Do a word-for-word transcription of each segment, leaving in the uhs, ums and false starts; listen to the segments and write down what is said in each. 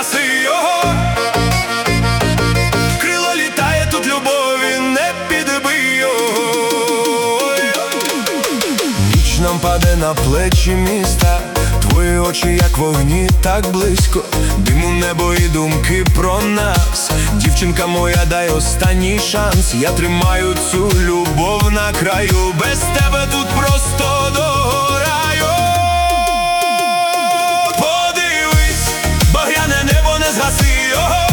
згаси його. Крило літає, тут любові не підбий його. Ніч нам паде на плечі міста, твої очі, як вогні, так близько. Диму, небо і думки про нас. Дівчинка моя, дай останній шанс. Я тримаю цю любов на краю. Без тебе тут просто догораю. Подивись, багряне небо, не згаси його.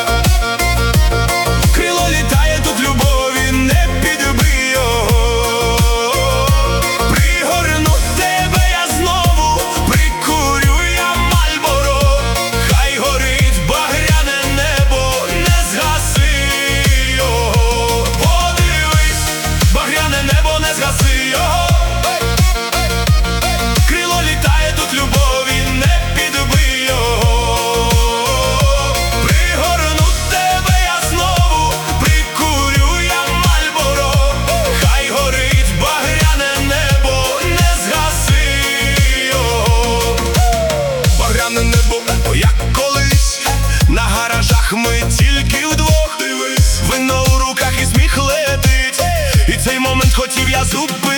Крило літає, тут любові не підбий його. Пригорну тебе я знову, прикурю я Мальборо. Хай горить багряне небо, не згаси його. Подивись, багряне небо, не згаси його. Крило літає, тут любові не підбий його. Пригорну тебе я знову, прикурю я Мальборо. Хай горить багряне небо, не згаси його. Багряне небо, о, як колись. На гаражах ми тільки вдвох. Вино у руках і сміх летить. І цей момент хотів я зупинити.